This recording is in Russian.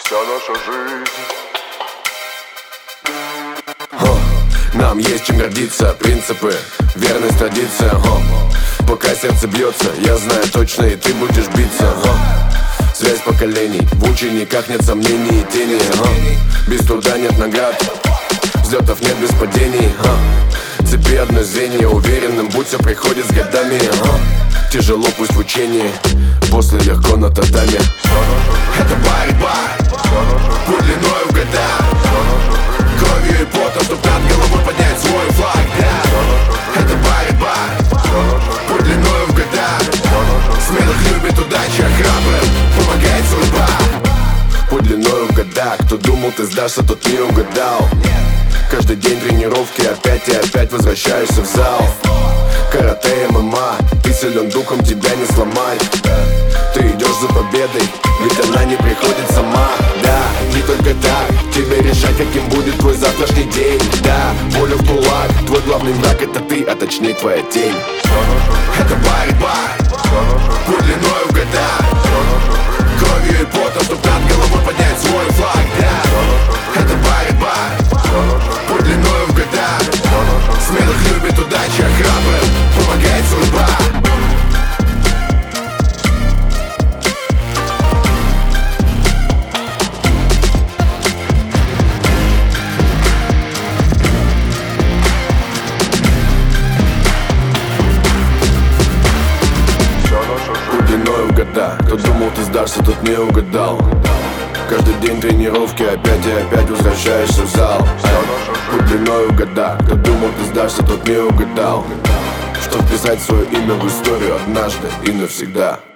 вся наша жизнь. Нам есть чем гордиться, принципы, верность традициям. Пока сердце бьется, я знаю точно, и ты будешь биться. Связь поколений, в учениках нет сомнений и тени. Без труда нет наград, взлетов нет без падений. Цепи одно звенья, уверенным будь, все приходит с годами. Тяжело пусть в учении, после легко на татами. Это борьба, путь длиною в года, кровью и потом, чтоб над головой поднять свой флаг, да. Это борьба, путь длиною в года, смелых любит удача, храбрым помогает судьба. Путь длиною в года, кто думал ты сдашься, тот не угадал. Каждый день тренировки, опять и опять возвращаешься в зал. Карате, ММА, ты силен духом, тебя не сломай. Ты идешь за победой, ведь она не приходит сама. Да, не только так, тебе решать, каким будет твой завтрашний день. Да, воля в кулак, твой главный враг это ты, а точнее твоя тень. Это борьба, путь длиною в года, кровью и потом, чтоб над головой поднять свой флаг, да. Это борьба, путь длиною в года, смелых любит удача, храбрым помогает судьба. Длиною в года, кто думал ты сдашься, тот не угадал. Каждый день тренировки, опять и опять возвращаешься в зал. Путь длиною в года, кто думал ты сдашься, тот не угадал. Чтоб вписать свое имя в историю однажды и навсегда.